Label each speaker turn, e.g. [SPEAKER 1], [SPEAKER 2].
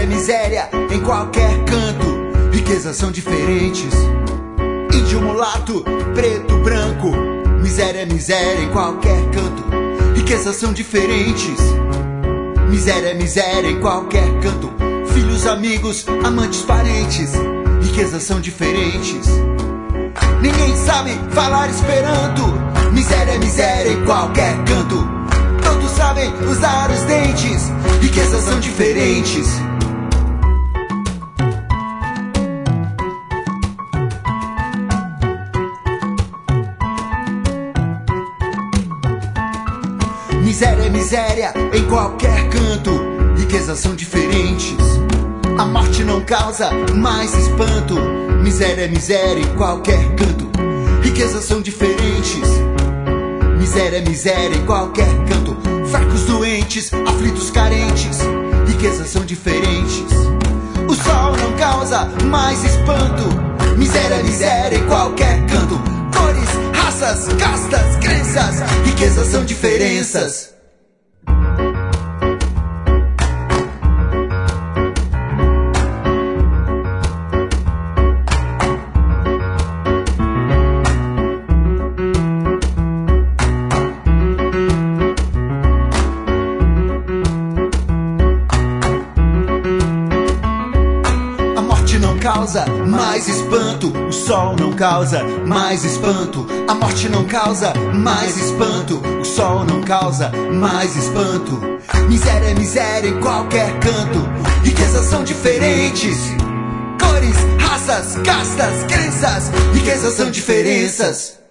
[SPEAKER 1] é miséria em qualquer canto. Riquezas são diferentes. Índio, mulato, preto, branco. Miséria é miséria em qualquer canto. Riquezas são diferentes. Miséria é miséria em qualquer canto. Filhos, amigos, amantes, parentes. Riquezas são diferentes. Ninguém sabe falar esperanto. Miséria é miséria em qualquer canto. Todos sabem usar os dentes. Riquezas são diferentes. Miséria é miséria em qualquer canto. Riquezas são diferentes. A morte não causa mais espanto. Miséria é miséria em qualquer canto. Riquezas são diferentes. Miséria é miséria em qualquer canto. Fracos, doentes, aflitos, carentes. Riquezas são diferentes. O sol não causa mais espanto. Miséria é miséria em qualquer canto. Cores, raças, castas, crenças. Riquezas são diferenças. Não causa mais espanto. O sol não causa mais espanto. A morte não causa mais espanto. O sol não causa mais espanto. Miséria é miséria em qualquer canto. Riquezas são diferentes. Cores, raças, castas, crenças. Riquezas são diferenças.